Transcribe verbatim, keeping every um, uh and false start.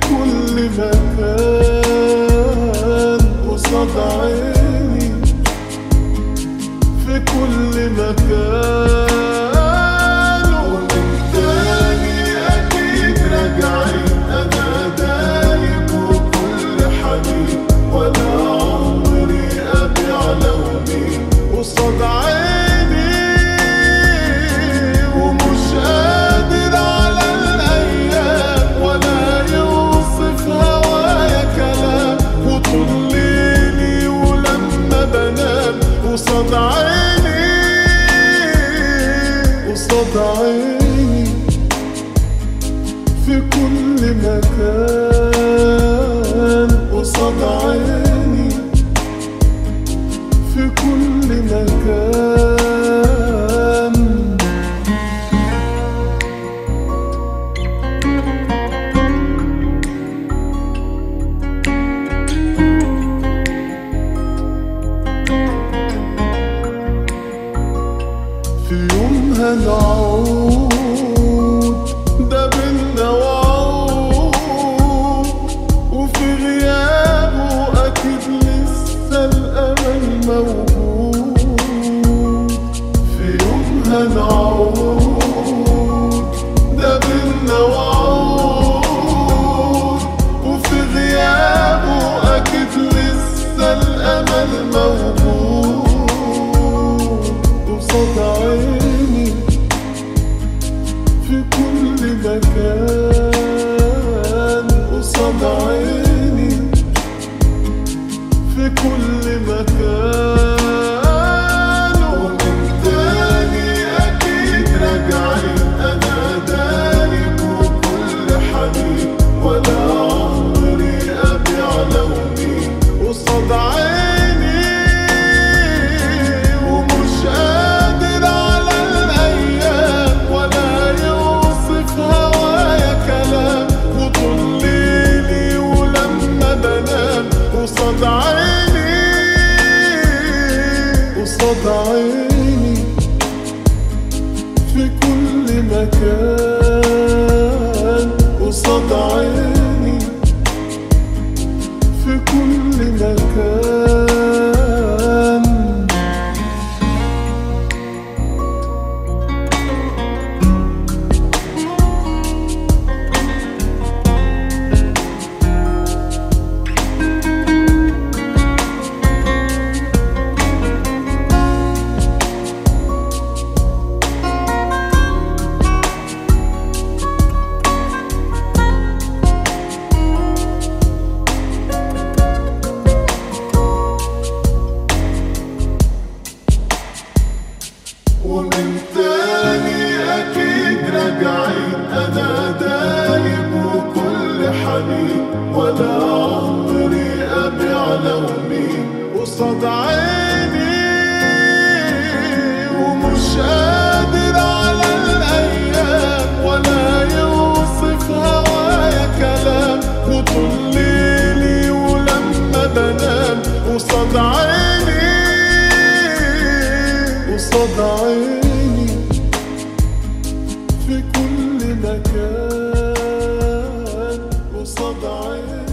كل مكان قصاد عيني، في كل مكان. ومن تاني أكيد راجعين، أنا دايب وكل حنين، ولا عمري أبيع لوني قصاد عيني. ومش قادر على الأيام ولا يوصف هوايا كلام، وطول ليلي ولما بنام قصاد عيني، قصاد عيني، في كل مكان قصاد عيني، في كل مكان. في يوم هنعود، ده بينا وعود، وفي غيابه أكيد لسه الأمل موجود. في يوم هنعود، ده بينا وعود، وفي غيابه أكيد لسه الأمل موجود. قصاد عيني، في كل مكان قصاد عيني، في كل مكان. ومن تاني أكيد راجعين، أنا دايب وكل حنين، ولا عمري أبيع لوني قصاد عيني. ومش قادر على الأيام ولا يوصف هوايا كلام، وطول ليلي ولما بنام قصاد عيني، قصاد عيني، في كل مكان قصاد عيني، في كل مكان. ومن تاني أكيد راجعين، أنا دايب وكل حنين، ولا عمري أبيع لوني قصاد عيني. ومش قادر على الأيام ولا يوصف هوايا كلام، وطول ليلي ولما بنام قصاد عيني، قصاد عيني، في كل مكان قصاد عيني.